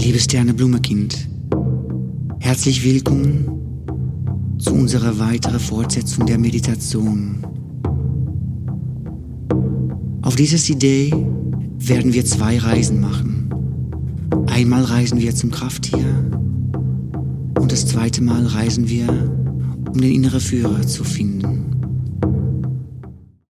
Liebes Sterneblumekind, herzlich willkommen zu unserer weiteren Fortsetzung der Meditation. Auf dieser CD werden wir 2 Reisen machen. Einmal reisen wir zum Krafttier und das zweite Mal reisen wir, um den inneren Führer zu finden.